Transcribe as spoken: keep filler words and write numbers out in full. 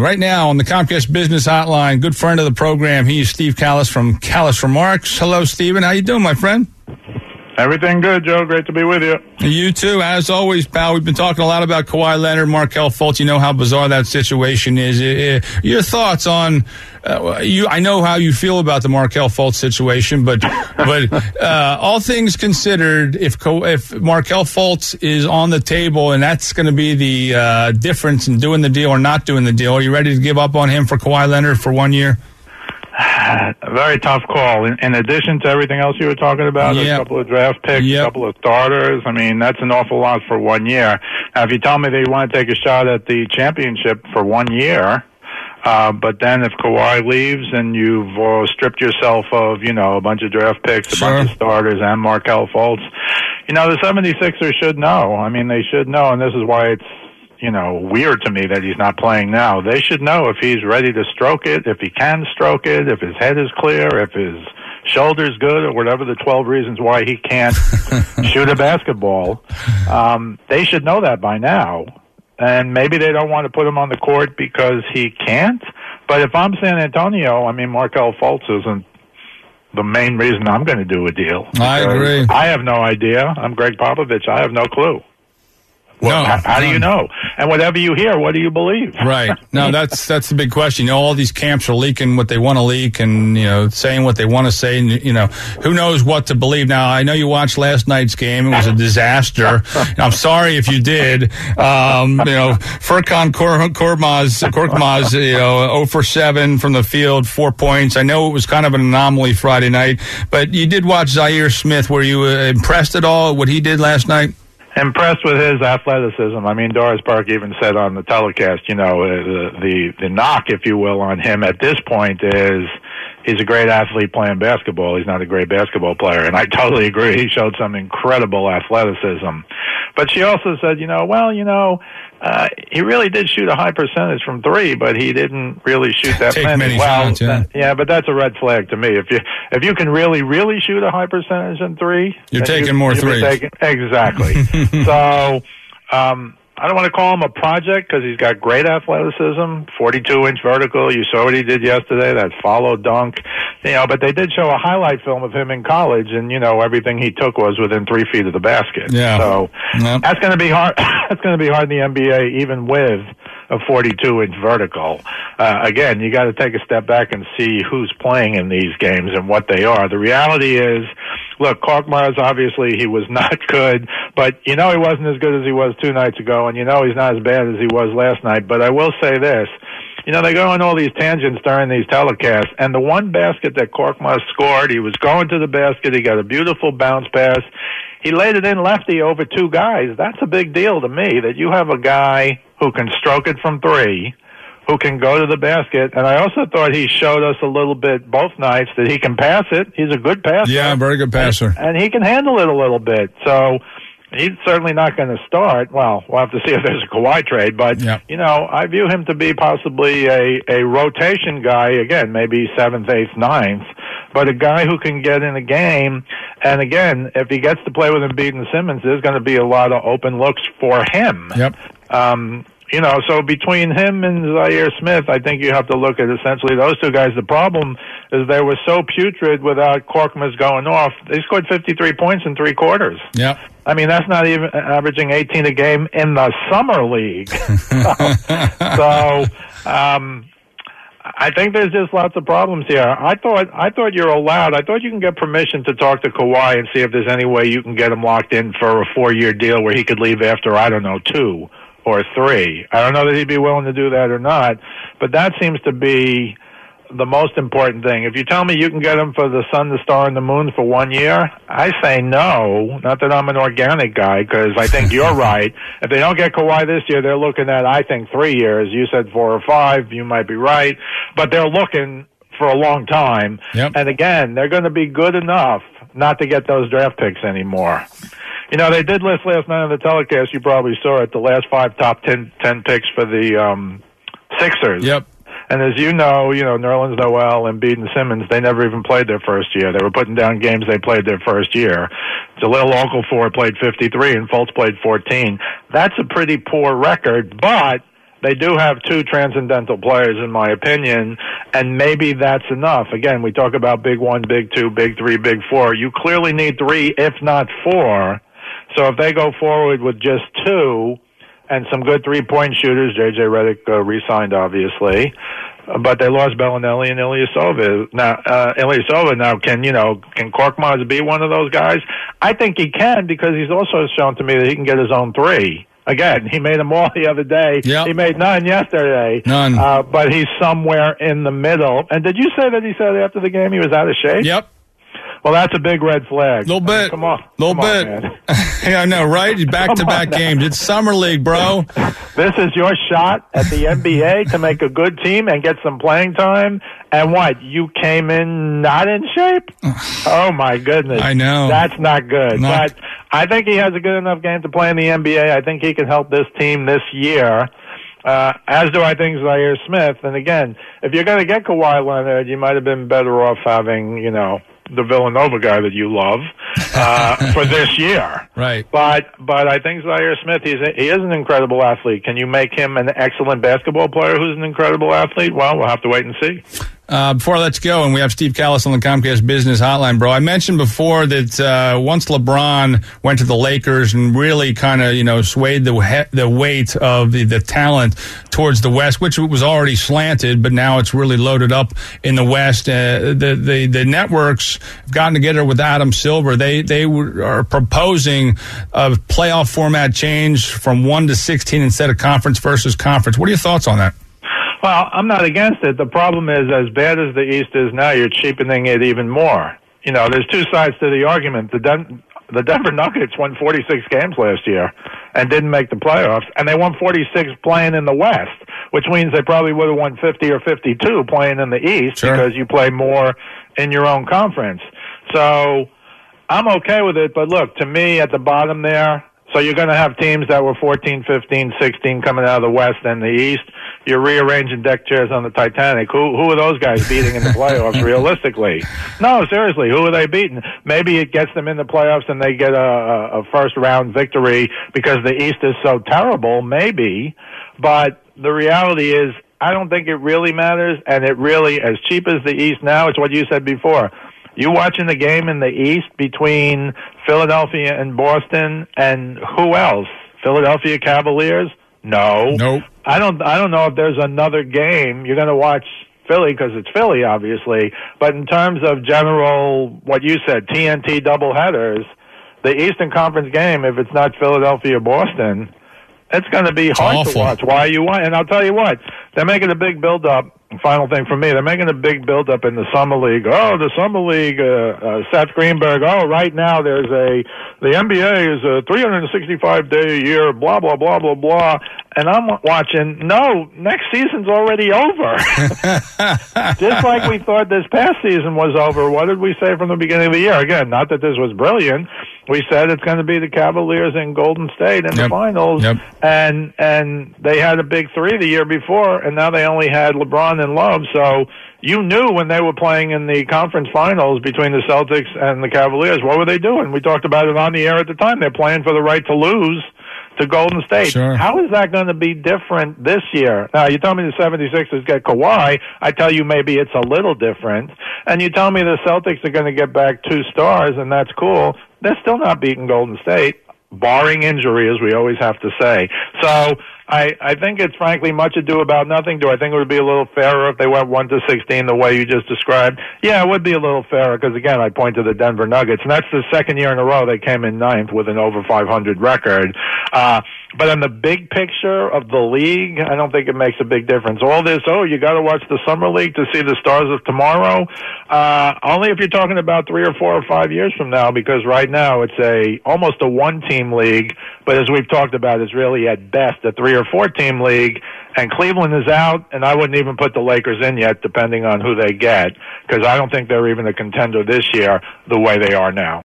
Right now on the Comcast Business Hotline, good friend of the program, he is Steve Callis from Callis Remarks. Hello, Steven. How you doing, my friend? Everything good, Joe. Great to be with you. You too. As always, pal, we've been talking a lot about Kawhi Leonard, Markelle Fultz. You know how bizarre that situation is. Uh, your thoughts on, uh, you? I know how you feel about the Markelle Fultz situation, but but uh, all things considered, if if Markelle Fultz is on the table and that's going to be the uh, difference in doing the deal or not doing the deal, are you ready to give up on him for Kawhi Leonard for one year? A very tough call. In, in addition to everything else you were talking about, yep. a couple of draft picks, yep. a couple of starters. I mean, that's an awful lot for one year. Now, if you tell me that you want to take a shot at the championship for one year, uh, but then if Kawhi leaves and you've uh, stripped yourself of, you know, a bunch of draft picks, a sure. bunch of starters, and Markelle Fultz, you know, the seventy-sixers should know. I mean, they should know, and this is why it's, you know, weird to me that he's not playing now. They should know if he's ready to stroke it, if he can stroke it, if his head is clear, if his shoulder's good, or whatever the twelve reasons why he can't shoot a basketball. Um, they should know that by now. And maybe they don't want to put him on the court because he can't. But if I'm San Antonio, I mean, Markelle Fultz isn't the main reason I'm going to do a deal. I agree. I have no idea. I'm Greg Popovich. I have no clue. Well, no, how, how do you know? And whatever you hear, what do you believe? Right. No, that's that's the big question. You know, all these camps are leaking what they want to leak and, you know, saying what they want to say. And, you know, who knows what to believe. Now, I know you watched last night's game. It was a disaster. I'm sorry if you did. Um, you know, Furkan Korkmaz, Korkmaz, you know, zero for seven from the field, four points. I know it was kind of an anomaly Friday night, but you did watch Zaire Smith. Were you uh, impressed at all what he did last night? Impressed with his athleticism. I mean, Doris Burke even said on the telecast, you know, the, the the knock, if you will, on him at this point is he's a great athlete playing basketball. He's not a great basketball player. And I totally agree. He showed some incredible athleticism. But she also said, you know, well, you know, uh, he really did shoot a high percentage from three, but he didn't really shoot that Take many. many well, shots, yeah. Uh, yeah, but that's a red flag to me. If you if you can really, really shoot a high percentage in three, you're taking you, more threes. Taking, exactly. so, um, I don't want to call him a project because he's got great athleticism, forty-two inch vertical. You saw what he did yesterday, that follow dunk. You know, but they did show a highlight film of him in college, and, you know, everything he took was within three feet of the basket. Yeah. So yep. that's going to be hard. That's going to be hard in the N B A, even with a forty-two inch vertical. Uh, again, you got to take a step back and see who's playing in these games and what they are. The reality is, look, Korkmaz, obviously he was not good, but you know he wasn't as good as he was two nights ago, and you know he's not as bad as he was last night. But I will say this, you know, they go on all these tangents during these telecasts, and the one basket that Korkmaz scored, he was going to the basket, he got a beautiful bounce pass, he laid it in lefty over two guys. That's a big deal to me, that you have a guy who can stroke it from three, who can go to the basket. And I also thought he showed us a little bit both nights that he can pass it. He's a good passer. Yeah, very good passer. And, and he can handle it a little bit. So he's certainly not going to start. Well, we'll have to see if there's a Kawhi trade. But, yeah. you know, I view him to be possibly a, a rotation guy, again, maybe seventh, eighth, ninth, but a guy who can get in a game. And, again, if he gets to play with Embiid and Simmons, there's going to be a lot of open looks for him. Yep. Um, you know, so between him and Zaire Smith, I think you have to look at essentially those two guys. The problem is they were so putrid without Korkmaz going off. They scored fifty-three points in three quarters. Yep. I mean, that's not even averaging eighteen a game in the summer league. so, um, I think there's just lots of problems here. I thought, I thought you're allowed. I thought you can get permission to talk to Kawhi and see if there's any way you can get him locked in for a four-year deal where he could leave after, I don't know, two or three. I don't know that he'd be willing to do that or not, but that seems to be the most important thing. If you tell me you can get him for the sun, the star, and the moon for one year, I say no. Not that I'm an organic guy, because I think you're right. If they don't get Kawhi this year, they're looking at, I think, three years. You said four or five. You might be right. But they're looking for a long time. Yep. And again, they're going to be good enough not to get those draft picks anymore. You know, they did list last night on the telecast, you probably saw it, the last five top ten, ten picks for the um, Sixers. Yep. And as you know, you know, Nerlens Noel, Embiid, and Simmons, they never even played their first year. They were putting down games they played their first year. Jahlil Okafor played fifty-three, and Fultz played fourteen. That's a pretty poor record, but they do have two transcendental players, in my opinion, and maybe that's enough. Again, we talk about big one, big two, big three, big four. You clearly need three, if not four. So if they go forward with just two and some good three-point shooters, J J Redick uh, re-signed, obviously, but they lost Bellinelli and Ilyasova. Now, uh, Ilyasova now can, you know, can Korkmaz be one of those guys? I think he can, because he's also shown to me that he can get his own three. Again, he made them all the other day. Yep. He made none yesterday. None. Uh, but he's somewhere in the middle. And did you say that he said after the game he was out of shape? Yep. Well, that's a big red flag. Little bit. I mean, come on. Little come bit. On, man. Yeah, I know, right? Back-to-back games. It's summer league, bro. This is your shot at the N B A to make a good team and get some playing time. And what? You came in not in shape? Oh, my goodness. I know. That's not good. Not- But I think he has a good enough game to play in the N B A. I think he can help this team this year. Uh, as do I think Zaire Smith. And again, if you're going to get Kawhi Leonard, you might have been better off having, you know, the Villanova guy that you love uh, for this year. Right. But but I think Zaire Smith, he's a, he is an incredible athlete. Can you make him an excellent basketball player who's an incredible athlete? Well, we'll have to wait and see. Uh, before let's go, and we have Steve Callis on the Comcast Business Hotline, bro. I mentioned before that uh, once LeBron went to the Lakers and really kind of, you know, swayed the he- the weight of the, the talent towards the West, which was already slanted, but now it's really loaded up in the West. Uh, the, the the networks have gotten together with Adam Silver. They they were, are proposing a playoff format change from one to sixteen instead of conference versus conference. What are your thoughts on that? Well, I'm not against it. The problem is, as bad as the East is now, you're cheapening it even more. You know, there's two sides to the argument. The Den- the Denver Nuggets won forty-six games last year and didn't make the playoffs, and they won forty-six playing in the West, which means they probably would have won fifty or fifty-two playing in the East. Sure. Because you play more in your own conference. So I'm okay with it, but look, to me, at the bottom there, so you're going to have teams that were fourteen, fifteen, sixteen coming out of the West and the East. You're rearranging deck chairs on the Titanic. Who who are those guys beating in the playoffs, realistically? No, seriously, who are they beating? Maybe it gets them in the playoffs and they get a, a first-round victory because the East is so terrible, maybe. But the reality is, I don't think it really matters, and it really, as cheap as the East now, it's what you said before. You watching the game in the East between Philadelphia and Boston, and who else? Philadelphia Cavaliers? No. Nope. I don't. I don't know if there's another game you're going to watch Philly because it's Philly, obviously. But in terms of general, what you said, T N T doubleheaders, the Eastern Conference game, if it's not Philadelphia Boston, it's going to be it's hard awful. to watch. Why you want? And I'll tell you what, they're making a big build up. Final thing for me, they're making a big build-up in the Summer League. Oh, the Summer League, uh, uh, Seth Greenberg. Oh, right now there's a, the N B A is a three hundred sixty-five day a year, blah, blah, blah, blah, blah. And I'm watching, no, next season's already over. Just like we thought this past season was over. What did we say from the beginning of the year? Again, not that this was brilliant. We said it's going to be the Cavaliers and Golden State in yep. the finals. Yep. And, and they had a big three the year before, and now they only had LeBron and Love. So you knew when they were playing in the conference finals between the Celtics and the Cavaliers, what were they doing? We talked about it on the air at the time. They're playing for the right to lose to Golden State. Sure. How is that going to be different this year? Now, you tell me the seventy-sixers get Kawhi. I tell you maybe it's a little different. And you tell me the Celtics are going to get back two stars, and that's cool. They're still not beating Golden State, barring injury, as we always have to say. So I, I think it's frankly much ado about nothing. Do I think it would be a little fairer if they went one to sixteen the way you just described? Yeah, it would be a little fairer because, again, I point to the Denver Nuggets, and that's the second year in a row they came in ninth with an over five hundred record. Uh, but in the big picture of the league, I don't think it makes a big difference. All this, oh, you got to watch the Summer League to see the stars of tomorrow, uh, only if you're talking about three or four or five years from now, because right now it's a almost a one-team league, but as we've talked about, it's really at best a three or four-team league, and Cleveland is out, and I wouldn't even put the Lakers in yet, depending on who they get, because I don't think they're even a contender this year the way they are now.